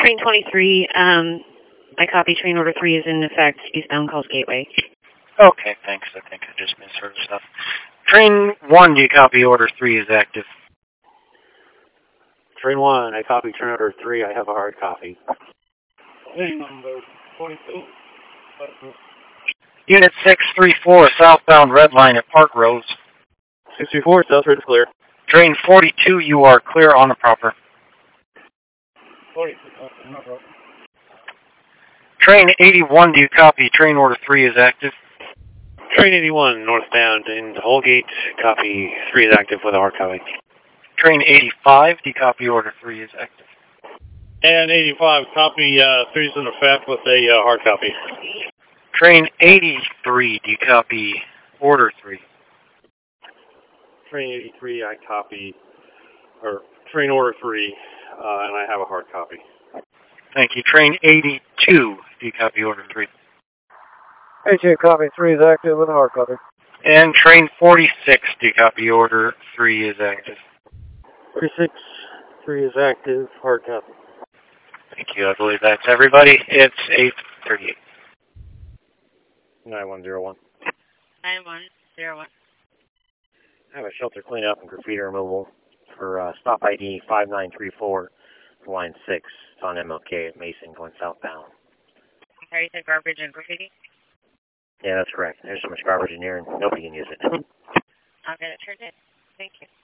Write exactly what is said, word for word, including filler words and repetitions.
Train twenty-three, um, I copy train order three is in effect, eastbound Calls Gateway. Okay, thanks. I think I just misheard stuff. Train one, do you copy order three is active? Train one, I copy train order three, I have a hard copy. Train number forty-two. Unit six three four, southbound red line at Park Roads. six three four, South Road is clear. Train forty-two, you are clear on the proper. forty-two, okay, no problem. Train eighty-one, do you copy train order three is active? Train eighty-one, northbound in Holgate, copy three is active with a hard copy. Train eighty-five, do you copy order three is active? And eighty-five, copy uh, three is in effect with a uh, hard copy. Train eighty-three, do you copy order three? Train eighty-three, I copy, or train order three, uh, and I have a hard copy. Thank you. Train eighty-two, do you copy order three? eighty-two, copy three is active with a hard copy. And train forty-six, do you copy order three is active? forty-six, three is active, hard copy. Thank you. I believe that's everybody. It's eight thirty-eight. nine one zero one. nine one zero one. I have a shelter cleanup and graffiti removal for uh, stop I D five nine three four, line six. It's on M L K at Mason going southbound. Okay, you said garbage and graffiti? Yeah, that's correct. There's so much garbage in here and nobody can use it. I'll get it turned in. Thank you.